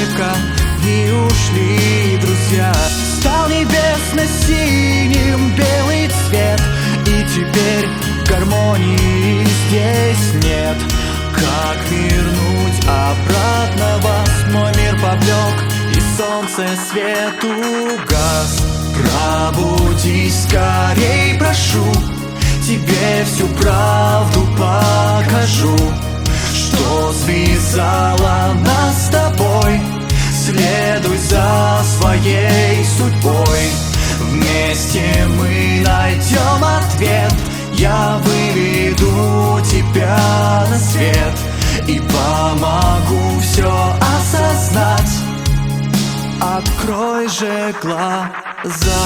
века, и ушли друзья. Стал небесно-синим белый цвет, и теперь гармонии здесь нет. Как вернуть обратно вас? Мой мир поблек, и солнце свет угас. Пробудись скорей, прошу, тебе всю правду покажу, что связало нас с тобой. Следуй за своей судьбой, вместе мы найдем ответ. Я выведу тебя на свет и помогу все осознать. Открой же глаза.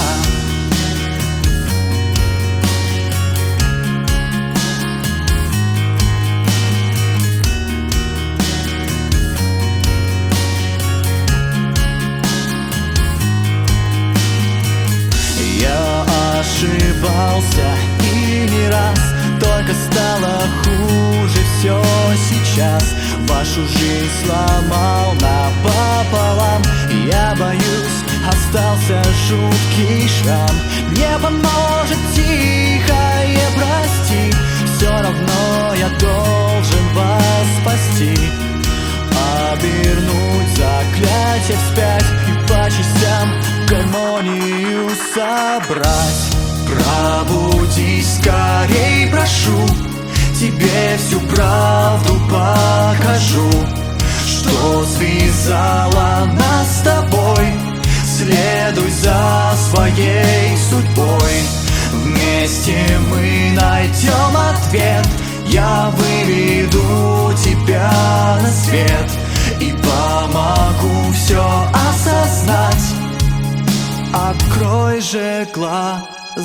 Я ошибался и не раз, только стало хуже все сейчас. Вашу жизнь сломал напополам, я боюсь, остался жуткий шрам. Не поможет тихое прости, все равно я должен вас спасти. Обернуть заклятие вспять и по частям гармонию собрать. Пробудись скорей, прошу, тебе всю правду покажу, что связало нас с тобой. Следуй за своей судьбой, вместе мы найдем ответ. Я выведу тебя на свет и помогу все осознать. Открой же глаза.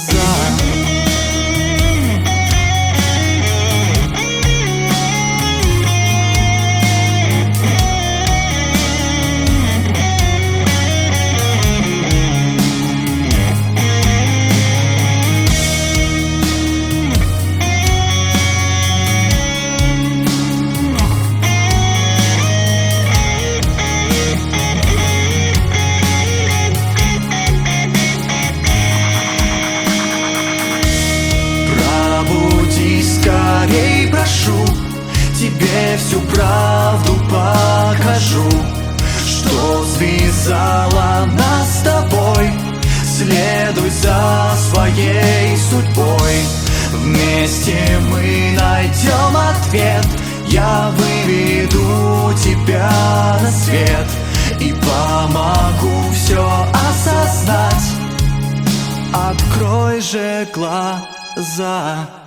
Скорей, прошу, тебе всю правду покажу, что связало нас с тобой. Следуй за своей судьбой, вместе мы найдем ответ. Я выведу тебя на свет и помогу все осознать. Открой же глаза.